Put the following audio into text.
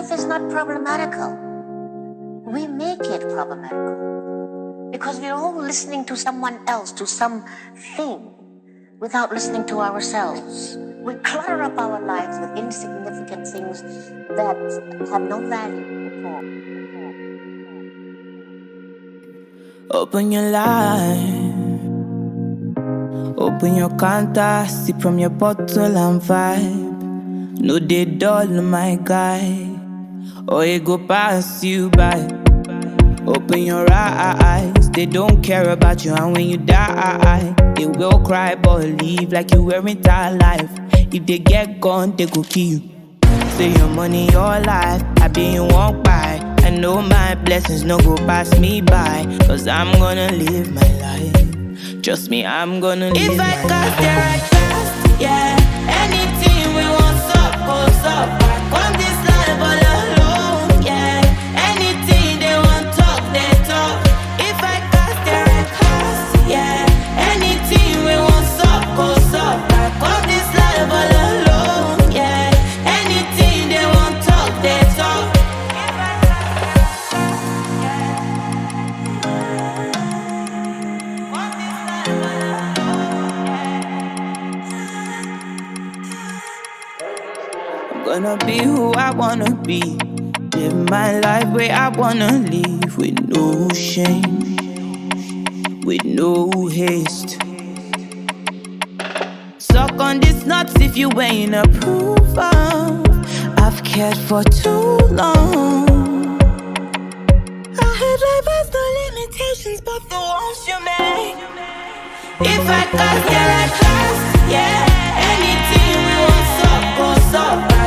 truth is not problematical. We make it problematical because we're all listening to someone else, to something, without listening to ourselves. We clutter up our lives with insignificant things that have no value at all. Open your life, open your counter, sip from your bottle and vibe. No, they dull, my guy, or it go pass you by. Open your eyes, they don't care about you, and when you die, they will cry but leave like you weren't alive. If they get gone, they go kill you. Say your money, your life, I be you walk by. I know my blessings no go pass me by, cause I'm gonna live my life. Trust me, I'm gonna live my life. If I cast the right cast, yeah, anything we want up, goes up. On this life all alone, yeah. Anything they want talk, they talk. If I cast the right cast, yeah, anything we want up, goes up. On this life all alone, yeah. Anything they want talk, they talk. Gonna be who I wanna be. Live my life where I wanna live, with no shame, with no haste. Suck on these nuts if you ain't approve of. I've cared for too long. I had life has no limitations but the ones you make. If I cast the right class, yeah, anything we want up, goes up.